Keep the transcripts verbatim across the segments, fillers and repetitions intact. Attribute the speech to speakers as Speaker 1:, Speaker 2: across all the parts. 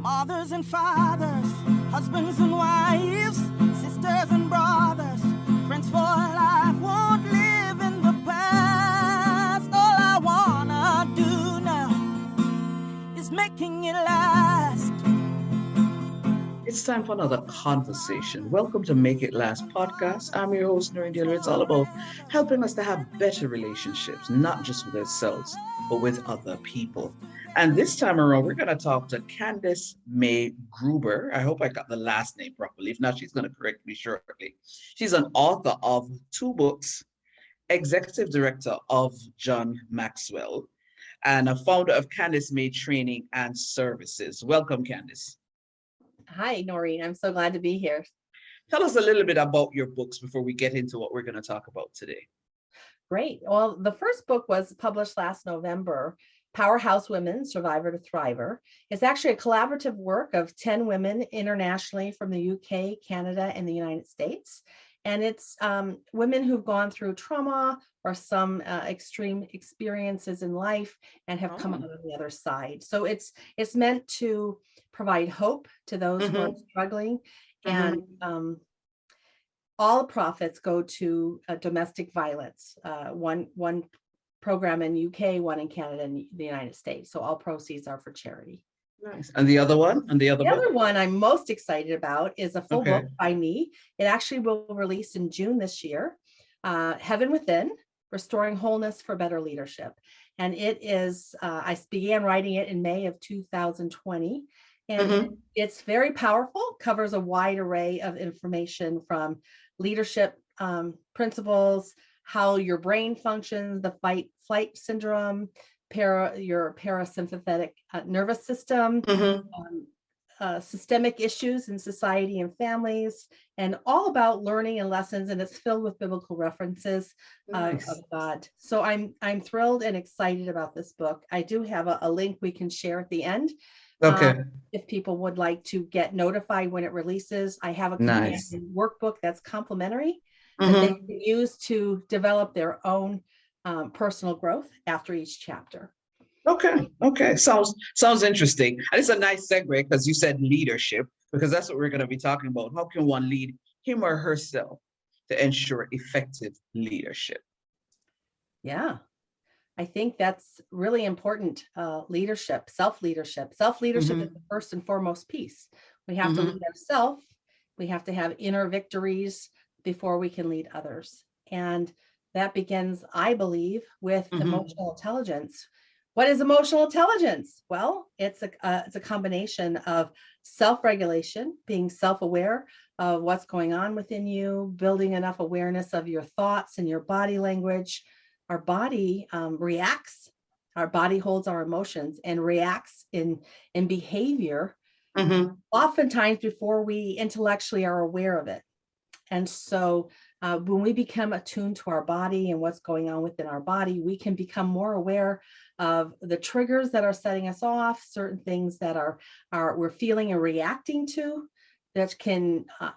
Speaker 1: Mothers and fathers, husbands and wives, sisters and brothers, friends for life, won't live in the past. All I wanna do now is making it last.
Speaker 2: It's time for another conversation. Welcome to Make It Last podcast. I'm your host, Noreen Dealer. It's all about helping us to have better relationships, not just with ourselves, but with other people. And this time around, we're going to talk to Candice May Gruber. I hope I got the last name properly. If not, she's going to correct me shortly. She's an author of two books, executive director of John Maxwell, and a founder of Candice May Training and Services. Welcome, Candice.
Speaker 3: Hi, Noreen. I'm so glad to be here.
Speaker 2: Tell us a little bit about your books before we get into what we're going to talk about today.
Speaker 3: Great. Well, the first book was published last November, Powerhouse Women, Survivor to Thriver. It's actually a collaborative work of ten women internationally from the U K, Canada, and the United States. And it's um, women who've gone through trauma or some uh, extreme experiences in life and have oh. come out on the other side. So it's it's meant to provide hope to those mm-hmm. who are struggling. Mm-hmm. And um, all profits go to uh, domestic violence. Uh, one one program in U K, one in Canada, and the United States. So all proceeds are for charity.
Speaker 2: Nice. And the other one? And the other
Speaker 3: the
Speaker 2: book?
Speaker 3: other one I'm most excited about is a full okay. book by me. It actually will release in June this year. Uh, Heaven Within, Restoring Wholeness for Better Leadership. And it is, uh, I began writing it in May of two thousand twenty. And mm-hmm. it's very powerful, covers a wide array of information from leadership um, principles, how your brain functions, the fight flight syndrome, para, your parasympathetic uh, nervous system, mm-hmm. um, uh, systemic issues in society and families, and all about learning and lessons. And it's filled with biblical references uh, nice. of God. So I'm I'm thrilled and excited about this book. I do have a, a link we can share at the end.
Speaker 2: Okay.
Speaker 3: Um, if people would like to get notified when it releases, I have a companion nice. workbook that's complimentary mm-hmm. that they can use to develop their own um, personal growth after each chapter.
Speaker 2: Okay. Okay. Sounds sounds interesting. And it's a nice segue because you said leadership, because that's what we're going to be talking about. How can one lead him or herself to ensure effective leadership?
Speaker 3: Yeah. I think that's really important. Uh, leadership, self-leadership. Self-leadership mm-hmm. is the first and foremost piece. We have mm-hmm. to lead ourselves. We have to have inner victories before we can lead others. And that begins, I believe, with mm-hmm. emotional intelligence. What is emotional intelligence? Well, it's a, uh, it's a combination of self-regulation, being self-aware of what's going on within you, building enough awareness of your thoughts and your body language. Our body um, reacts, our body holds our emotions and reacts in, in behavior, mm-hmm. oftentimes before we intellectually are aware of it. And so uh, when we become attuned to our body and what's going on within our body, we can become more aware of the triggers that are setting us off, certain things that are, are we're feeling and reacting to that can uh,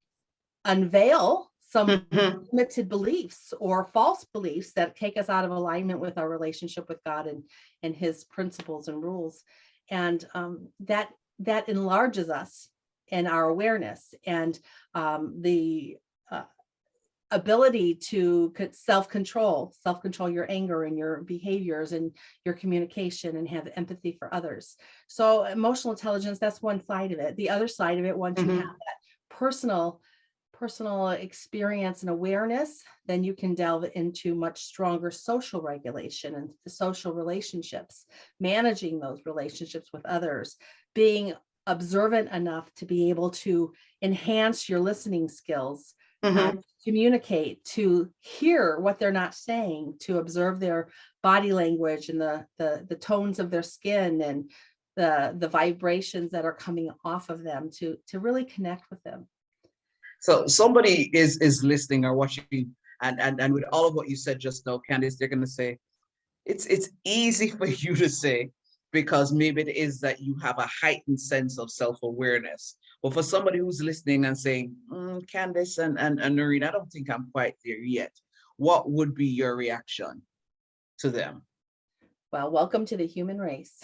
Speaker 3: unveil some mm-hmm. limited beliefs or false beliefs that take us out of alignment with our relationship with God and, and his principles and rules. And um, that, that enlarges us and our awareness and um, the uh, ability to self-control, self-control your anger and your behaviors and your communication and have empathy for others. So emotional intelligence, that's one side of it. The other side of it, once mm-hmm. you have that personal personal experience and awareness, then you can delve into much stronger social regulation and social relationships, managing those relationships with others, being observant enough to be able to enhance your listening skills, mm-hmm. uh, communicate, to hear what they're not saying, to observe their body language and the, the, the tones of their skin and the, the vibrations that are coming off of them to, to really connect with them.
Speaker 2: So somebody is is listening or watching, and, and, and with all of what you said just now, Candice, they're going to say, it's it's easy for you to say, because maybe it is that you have a heightened sense of self-awareness. But for somebody who's listening and saying, mm, Candice and, and, and Noreen, I don't think I'm quite there yet. What would be your reaction to them?
Speaker 3: Well, welcome to the human race.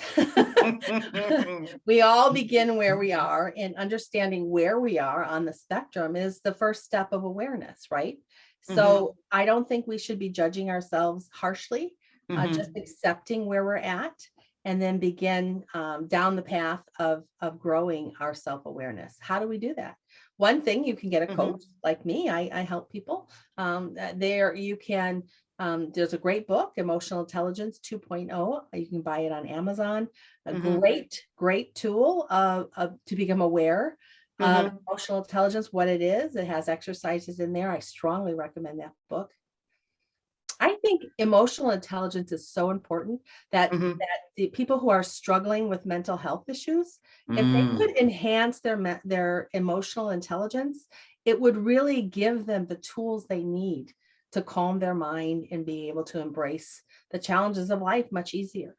Speaker 3: We all begin where we are, and understanding where we are on the spectrum is the first step of awareness, right? So
Speaker 2: Mhm.
Speaker 3: I don't think we should be judging ourselves harshly, uh,
Speaker 2: Mhm.
Speaker 3: just accepting where we're at, and then begin um, down the path of, of growing our self-awareness. How do we do that? One thing, you can get a
Speaker 2: Mhm.
Speaker 3: coach like me. I, I help people. Um, uh, there you can, um, there's a great book, Emotional Intelligence two point oh. You can buy it on Amazon. A
Speaker 2: Mhm.
Speaker 3: great, great tool of, of to become aware of
Speaker 2: Mhm.
Speaker 3: emotional intelligence, what it is. It has exercises in there. I strongly recommend that book. I think emotional intelligence is so important that
Speaker 2: Mhm.
Speaker 3: that the people who are struggling with mental health issues, if they
Speaker 2: Mm.
Speaker 3: could enhance their me- their emotional intelligence, it would really give them the tools they need to calm their mind and be able to embrace the challenges of life much easier.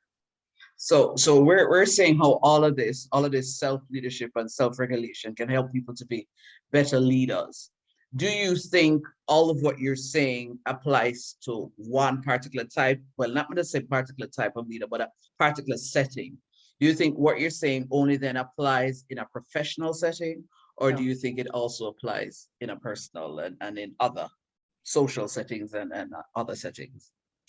Speaker 2: So, so we're we're saying how all of this, all of this self-leadership and self-regulation can help people to be better leaders. Do you think all of what you're saying applies to one particular type? Well, not going to say particular type of leader, but a particular setting. Do you think what you're saying only then applies in a professional setting, or do
Speaker 3: No.
Speaker 2: you think it also applies in a personal and, and in other social settings and, and other settings?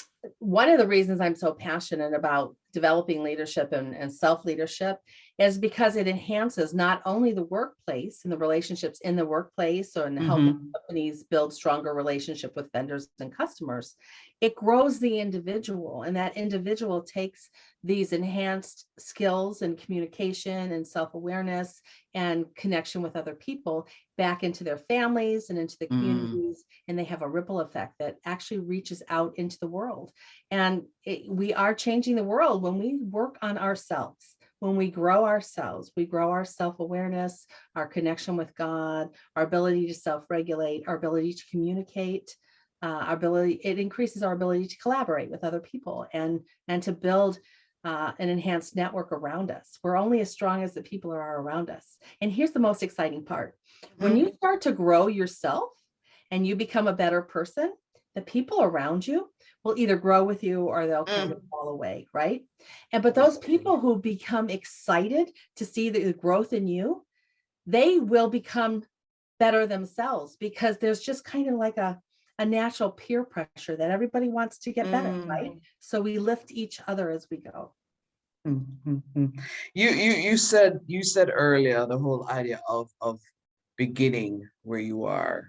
Speaker 3: One of the reasons I'm so passionate about developing leadership and, and self-leadership is because it enhances not only the workplace and the relationships in the workplace, or in helping
Speaker 2: Mm-hmm.
Speaker 3: companies build stronger relationship with vendors and customers, it grows the individual, and that individual takes these enhanced skills and communication and self-awareness and connection with other people back into their families and into the
Speaker 2: Mm.
Speaker 3: communities, and they have a ripple effect that actually reaches out into the world. And it, we are changing the world when we work on ourselves. When we grow ourselves, we grow our self-awareness, our connection with God, our ability to self-regulate, our ability to communicate, uh, our ability, it increases our ability to collaborate with other people and, and to build uh, an enhanced network around us. We're only as strong as the people who are around us. And here's the most exciting part. When you start to grow yourself and you become a better person, the people around you will either grow with you or they'll kind of
Speaker 2: Mm.
Speaker 3: fall away, right? And but those people who become excited to see the growth in you, they will become better themselves, because there's just kind of like a, a natural peer pressure that everybody wants to get better, right?
Speaker 2: Mm.
Speaker 3: So we lift each other as we go.
Speaker 2: Mm-hmm. You you you said you said earlier the whole idea of of beginning where you are.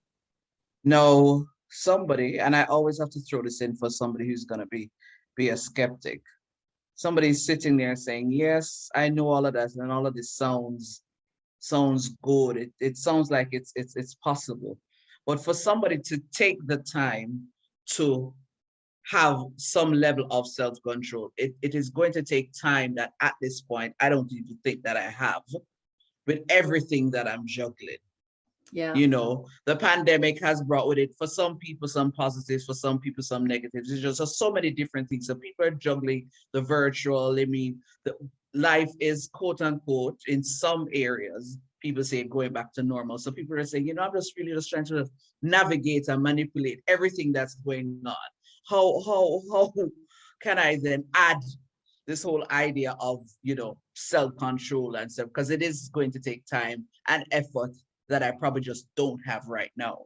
Speaker 2: No, somebody, and I always have to throw this in for somebody who's gonna be be a skeptic. Somebody's sitting there saying, "Yes, I know all of that, and all of this sounds sounds good. It it sounds like it's it's it's possible." But for somebody to take the time to have some level of self-control, it, it is going to take time that at this point I don't even think that I have, with everything that I'm juggling.
Speaker 3: Yeah.
Speaker 2: You know, the pandemic has brought with it, for some people, some positives, for some people, some negatives. There's just so many different things. So people are juggling the virtual. I mean, the life is quote unquote in some areas. People say going back to normal. So people are saying, you know, I'm just really just trying to navigate and manipulate everything that's going on. How how how can I then add this whole idea of, you know, self-control and stuff, because it is going to take time and effort that I probably just don't have right now.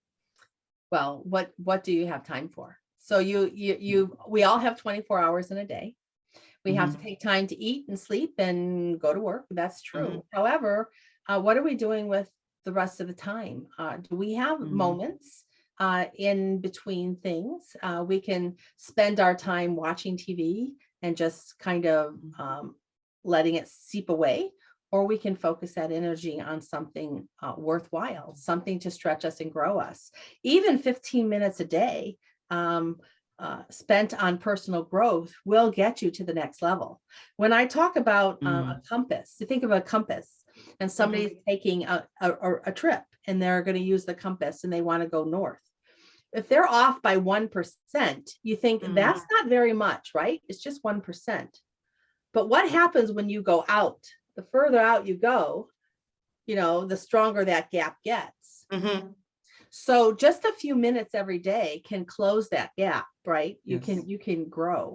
Speaker 3: Well, what what do you have time for? So you you you we all have twenty-four hours in a day. We have to
Speaker 2: Mm-hmm.
Speaker 3: take time to eat and sleep and go to work. That's
Speaker 2: Mm-hmm.
Speaker 3: true. However, uh, what are we doing with the rest of the time? Uh, do we have
Speaker 2: Mm-hmm.
Speaker 3: moments uh, in between things? Uh, we can spend our time watching T V and just kind of um, letting it seep away, or we can focus that energy on something uh, worthwhile, something to stretch us and grow us. Even fifteen minutes a day um, uh, spent on personal growth will get you to the next level. When I talk about uh,
Speaker 2: Mm-hmm.
Speaker 3: a compass, you think of a compass, and somebody's
Speaker 2: Mm-hmm.
Speaker 3: taking a, a, a trip and they're going to use the compass and they want to go north. If they're off by one percent, you think
Speaker 2: Mm-hmm.
Speaker 3: that's not very much, right? It's just one percent. But what happens when you go out? The further out you go, you know, the stronger that gap gets.
Speaker 2: Mm-hmm.
Speaker 3: So just a few minutes every day can close that gap, right? You
Speaker 2: Yes.
Speaker 3: can you can grow.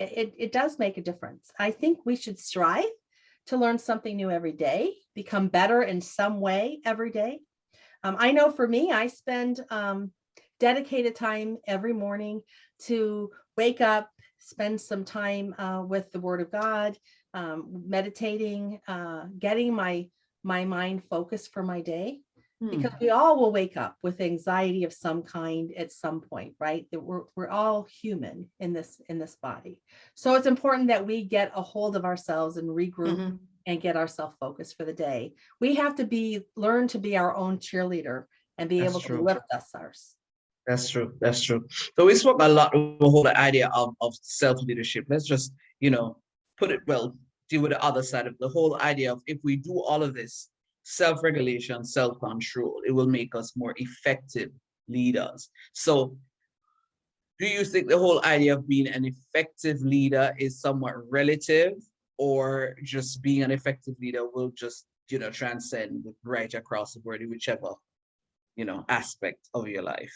Speaker 3: it, it does make a difference. I think we should strive to learn something new every day, become better in some way every day. Um, I know for me, I spend um, dedicated time every morning to wake up, spend some time uh, with the Word of God, um, meditating, uh, getting my my mind focused for my day. Because we all will wake up with anxiety of some kind at some point, right? That we're we're all human in this in this body. So it's important that we get a hold of ourselves and regroup mm-hmm. and get ourselves focused for the day. We have to be learn to be our own cheerleader and be That's able true. to lift us ours.
Speaker 2: That's true. That's true. So we spoke a lot of the whole idea of, of self-leadership. Let's just, you know, put it well, deal with the other side of the whole idea of if we do all of this, self-regulation, self-control, it will make us more effective leaders. So do you think the whole idea of being an effective leader is somewhat relative, or just being an effective leader will just, you know, transcend right across the board in whichever, you know, aspect of your life?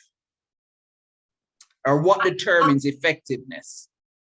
Speaker 2: Or what determines effectiveness?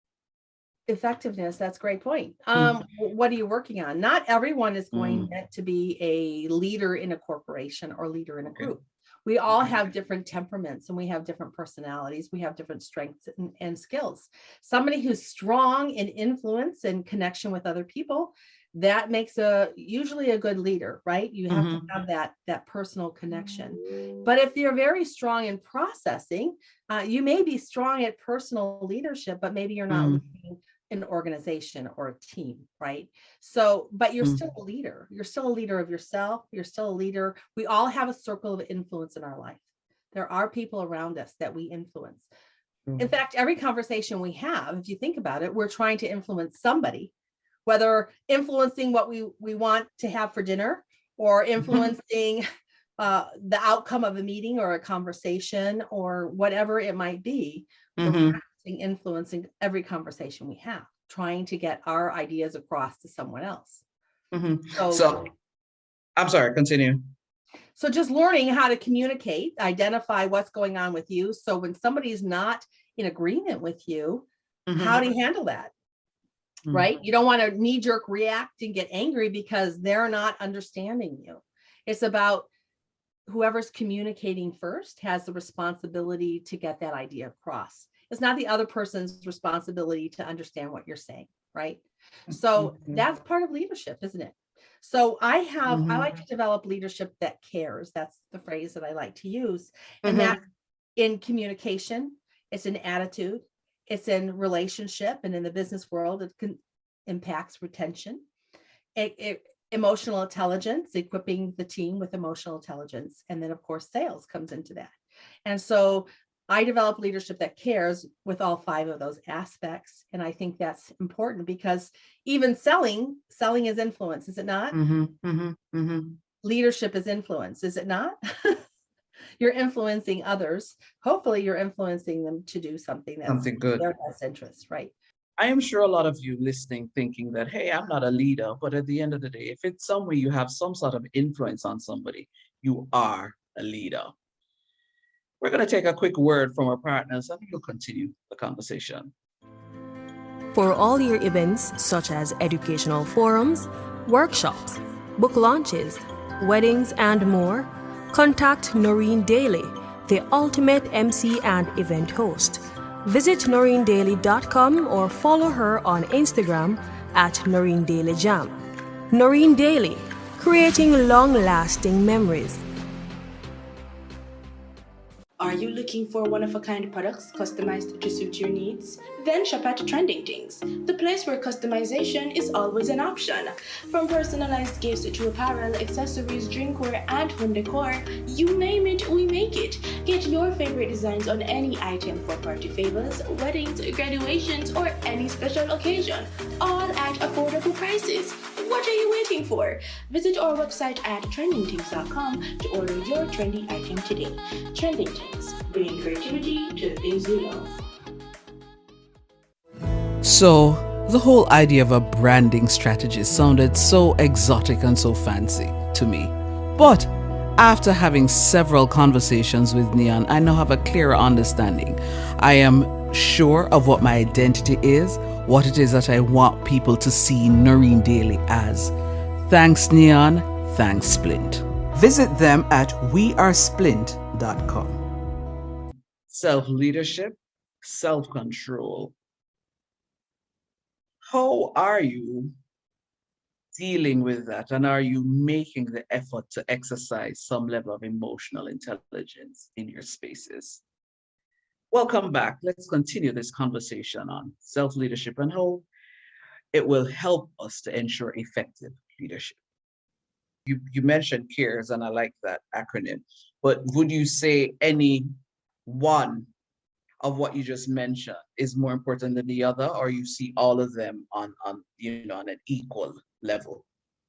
Speaker 3: Effectiveness, that's a great point. Um, mm. What are you working on? Not everyone is going mm. meant to be a leader in a corporation or leader in a group. We all have different temperaments and we have different personalities. We have different strengths and, and skills. Somebody who's strong in influence and connection with other people, that makes a usually a good leader, right? You have mm-hmm. to have that, that personal connection. But if you're very strong in processing, uh, you may be strong at personal leadership, but maybe you're not mm. leading an organization or a team, right? So, but you're mm. still a leader. You're still a leader of yourself. You're still a leader. We all have a circle of influence in our life. There are people around us that we influence. Mm. In fact, every conversation we have, if you think about it, we're trying to influence somebody, whether influencing what we, we want to have for dinner or influencing uh, the outcome of a meeting or a conversation or whatever it might be. Mm-hmm. Influencing every conversation we have, trying to get our ideas across to someone else.
Speaker 2: Mm-hmm. So, so, I'm sorry, continue.
Speaker 3: So just learning how to communicate, identify what's going on with you. So when somebody's not in agreement with you, mm-hmm. how do you handle that? Mm-hmm. Right? You don't want to knee-jerk react and get angry because they're not understanding you. It's about whoever's communicating first has the responsibility to get that idea across. It's not the other person's responsibility to understand what you're saying, right? So mm-hmm. that's part of leadership, isn't it? So I have, mm-hmm. I like to develop leadership that cares. That's the phrase that I like to use. And mm-hmm. that's in communication, it's in attitude, it's in relationship, and in the business world, it can impacts retention. It, it, emotional intelligence, equipping the team with emotional intelligence. And then of course, sales comes into that. And so I develop leadership that cares with all five of those aspects. And I think that's important because even selling, selling is influence, is it not?
Speaker 2: Mm-hmm, mm-hmm, mm-hmm.
Speaker 3: Leadership is influence, is it not? You're influencing others. Hopefully you're influencing them to do something that's
Speaker 2: something good.
Speaker 3: Their best interest, right?
Speaker 2: I am sure a lot of you listening thinking that, hey, I'm not a leader, but at the end of the day, if it's some way you have some sort of influence on somebody, you are a leader. We're going to take a quick word from our partners and we'll continue the conversation.
Speaker 4: For all your events, such as educational forums, workshops, book launches, weddings, and more, contact Noreen Daly, the ultimate M C and event host. Visit noreen daly dot com or follow her on Instagram at Noreen Daly Jam. Noreen Daly, creating long-lasting memories.
Speaker 5: Are you looking for one-of-a-kind products customized to suit your needs? Then shop at Trending Things, the place where customization is always an option. From personalized gifts to apparel, accessories, drinkware, and home decor, you name it, we make it. Get your favorite designs on any item for party favors, weddings, graduations, or any special occasion, all at affordable prices. What are you waiting for? Visit our website at trending things dot com to order your trendy item today. Trending Things, bringing creativity to the things you love.
Speaker 2: So, the whole idea of a branding strategy sounded so exotic and so fancy to me. But after having several conversations with Neon, I now have a clearer understanding. I am sure of what my identity is, what it is that I want people to see Noreen Daly as. Thanks, Neon. Thanks, Splint. Visit them at we are splint dot com. Self-leadership, self-control. How are you dealing with that? And are you making the effort to exercise some level of emotional intelligence in your spaces? Welcome back. Let's continue this conversation on self-leadership and how it will help us to ensure effective leadership. You, you mentioned CARES, and I like that acronym, but would you say any one of what you just mentioned is more important than the other, or you see all of them on, on you know, on an equal level?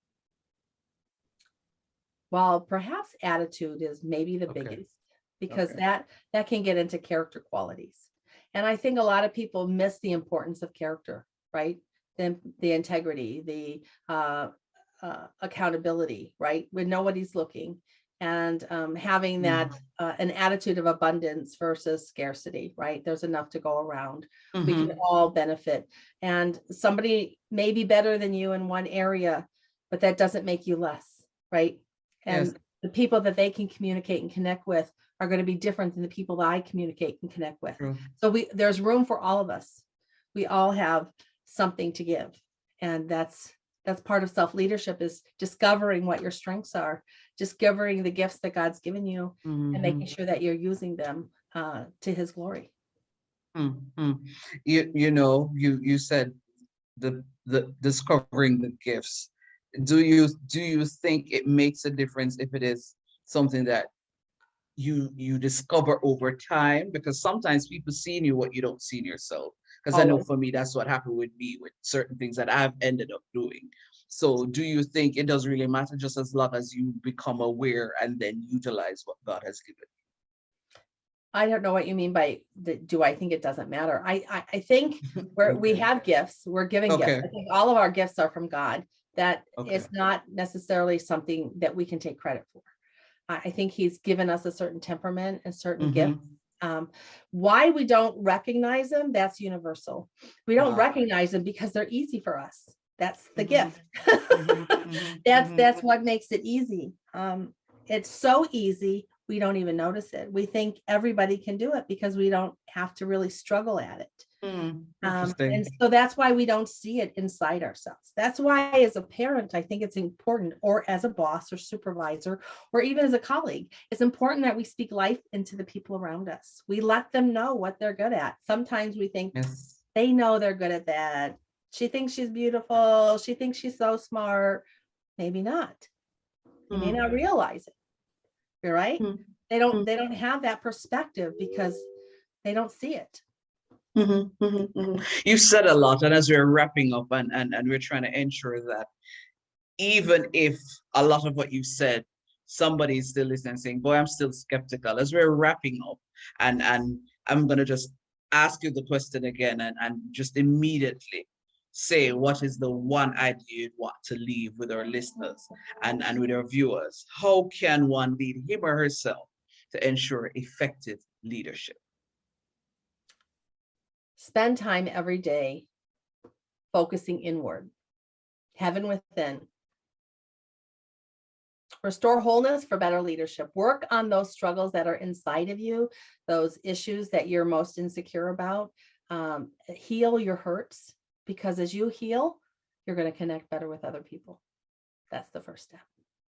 Speaker 3: Well, perhaps attitude is maybe the
Speaker 2: Okay.
Speaker 3: biggest, because
Speaker 2: Okay.
Speaker 3: that that can get into character qualities. And I think a lot of people miss the importance of character, right? The, the integrity, the uh, uh, accountability, right? When nobody's looking, and um, having that uh, an attitude of abundance versus scarcity, right? There's enough to go around.
Speaker 2: Mm-hmm.
Speaker 3: We can all benefit. And somebody may be better than you in one area, but that doesn't make you less, right? And
Speaker 2: Yes.
Speaker 3: the people that they can communicate and connect with are going to be different than the people that I communicate and connect with.
Speaker 2: True.
Speaker 3: So we there's room for all of us. We all have something to give. And that's that's part of self-leadership, is discovering what your strengths are, discovering the gifts that God's given you,
Speaker 2: Mm-hmm.
Speaker 3: and making sure that you're using them uh, to his glory.
Speaker 2: Mm-hmm. You you know, you you said the the discovering the gifts. Do you do you think it makes a difference if it is something that you you discover over time? Because sometimes people see in you what you don't see in yourself. Because I know
Speaker 3: Always.
Speaker 2: for me, that's what happened with me with certain things that I've ended up doing. So do you think it doesn't really matter, just as long as you become aware and then utilize what God has given?
Speaker 3: I don't know what you mean by the, do I think it doesn't matter? I I, I think we're, we
Speaker 2: Okay.
Speaker 3: have gifts. We're given
Speaker 2: Okay.
Speaker 3: gifts. I think all of our gifts are from God. That
Speaker 2: Okay.
Speaker 3: it's not necessarily something that we can take credit for. I, I think he's given us a certain temperament and certain
Speaker 2: Mhm.
Speaker 3: gifts. Um, why we don't recognize them, that's universal. We don't
Speaker 2: Ah.
Speaker 3: recognize them because they're easy for us. That's the
Speaker 2: Mhm.
Speaker 3: gift.
Speaker 2: Mhm, mhm,
Speaker 3: That's
Speaker 2: mhm.
Speaker 3: that's what makes it easy. Um, it's so easy, we don't even notice it. We think everybody can do it because we don't have to really struggle at it.
Speaker 2: Hmm,
Speaker 3: Um,
Speaker 2: interesting.
Speaker 3: and so that's why we don't see it inside ourselves. That's why, as a parent, I think it's important, or as a boss or supervisor, or even as a colleague, it's important that we speak life into the people around us. We let them know what they're good at. Sometimes we think
Speaker 2: Yes.
Speaker 3: they know they're good at that. She thinks she's beautiful. She thinks she's so smart. Maybe not. They may
Speaker 2: Hmm.
Speaker 3: not realize it. You're right.
Speaker 2: Hmm.
Speaker 3: They don't.
Speaker 2: Hmm.
Speaker 3: They don't have that perspective because they don't see it.
Speaker 2: Mhm, mhm, mhm. You said a lot, and as we're wrapping up and, and, and we're trying to ensure that even if a lot of what you said, somebody is still listening saying, boy, I'm still skeptical. As we're wrapping up, and, and I'm going to just ask you the question again and, and just immediately say, what is the one idea you'd want to leave with our listeners and, and with our viewers? How can one lead him or herself to ensure effective leadership?
Speaker 3: Spend time every day focusing inward, heaven within. Restore wholeness for better leadership. Work on those struggles that are inside of you, those issues that you're most insecure about. Um, heal your hurts, because as you heal, you're going to connect better with other people. That's the first step.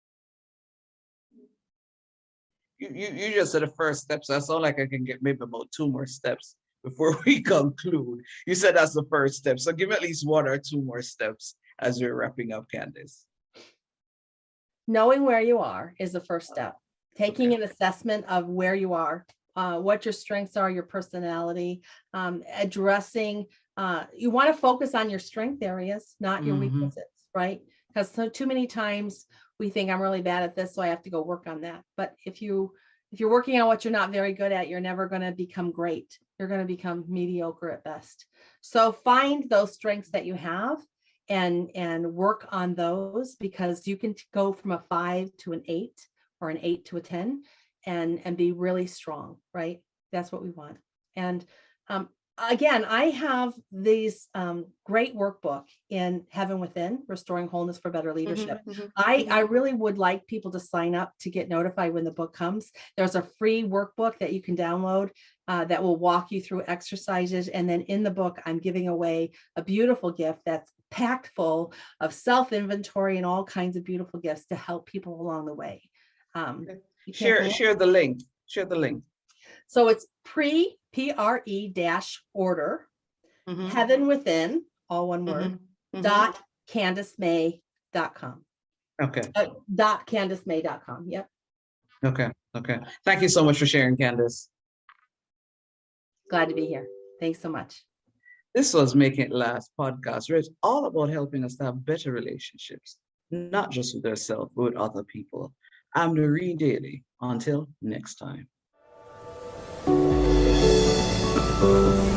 Speaker 2: You, you, you just said the first steps. So that's all like I can get maybe about two more steps before we conclude. You said that's the first step. So give at least one or two more steps as we're wrapping up, Candace.
Speaker 3: Knowing where you are is the first step. Taking
Speaker 2: Okay.
Speaker 3: an assessment of where you are, uh, what your strengths are, your personality, um, addressing, uh, you want to focus on your strength areas, not your
Speaker 2: Mhm.
Speaker 3: weaknesses, right? Because so too many times we think I'm really bad at this, so I have to go work on that. But if you if you're working on what you're not very good at, you're never going to become great. You're going to become mediocre at best. So find those strengths that you have and and work on those, because you can go from a five to an eight or an eight to a ten and and be really strong, right? That's what we want. And um, again, I have these um, great workbook in Heaven Within, Restoring Wholeness for Better Leadership.
Speaker 2: Mhm, mhm,
Speaker 3: I,
Speaker 2: mhm.
Speaker 3: I really would like people to sign up to get notified when the book comes. There's a free workbook that you can download uh, that will walk you through exercises. And then in the book, I'm giving away a beautiful gift that's packed full of self-inventory and all kinds of beautiful gifts to help people along the way. Um,
Speaker 2: Okay.
Speaker 3: you can't
Speaker 2: Share
Speaker 3: go-
Speaker 2: share the link. Share the link.
Speaker 3: So it's pre, P R E dash order,
Speaker 2: Mhm,
Speaker 3: Heaven Within, all one word,
Speaker 2: mhm, mhm.
Speaker 3: dot Candace May dot com.
Speaker 2: Okay.
Speaker 3: Uh, dot Candace May dot com. Yep.
Speaker 2: Okay. Okay. Thank you so much for sharing, Candace.
Speaker 3: Glad to be here. Thanks so much.
Speaker 2: This was Making It Last podcast, where it's all about helping us to have better relationships, not just with ourselves, but with other people. I'm Noreen Daly. Until next time.